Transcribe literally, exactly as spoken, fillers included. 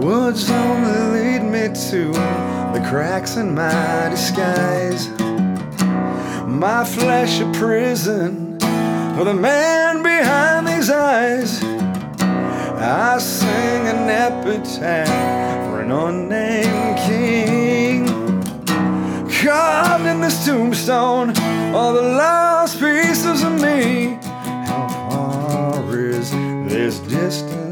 woods only lead me to the cracks in my disguise. My flesh a prison for the man behind these eyes. I sing an epitaph for an unnamed king. Carved in this tombstone are the lost pieces of me. How far is this distance